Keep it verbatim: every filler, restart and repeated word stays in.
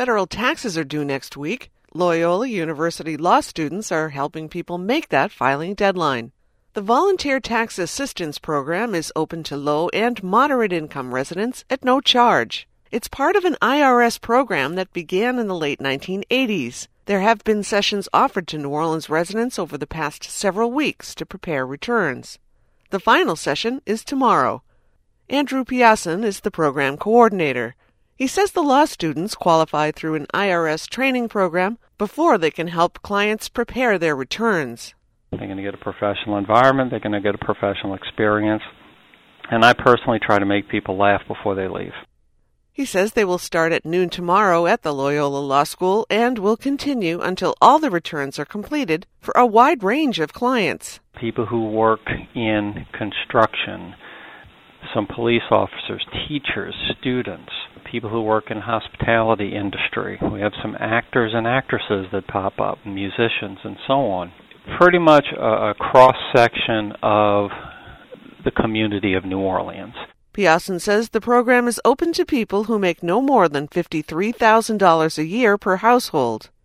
Federal taxes are due next week. Loyola University law students are helping people make that filing deadline. The Volunteer Tax Assistance Program is open to low and moderate income residents at no charge. It's part of an I R S program that began in the late nineteen eighties. There have been sessions offered to New Orleans residents over the past several weeks to prepare returns. The final session is tomorrow. Andrew Piasson is the program coordinator. He says the law students qualify through an I R S training program before they can help clients prepare their returns. They're going to get a professional environment. They're going to get a professional experience. And I personally try to make people laugh before they leave. He says they will start at noon tomorrow at the Loyola Law School and will continue until all the returns are completed for a wide range of clients. People who work in construction, some police officers, teachers, students, people who work in hospitality industry. We have some actors and actresses that pop up, musicians and so on. Pretty much a, a cross-section of the community of New Orleans. Piasson says the program is open to people who make no more than fifty-three thousand dollars a year per household.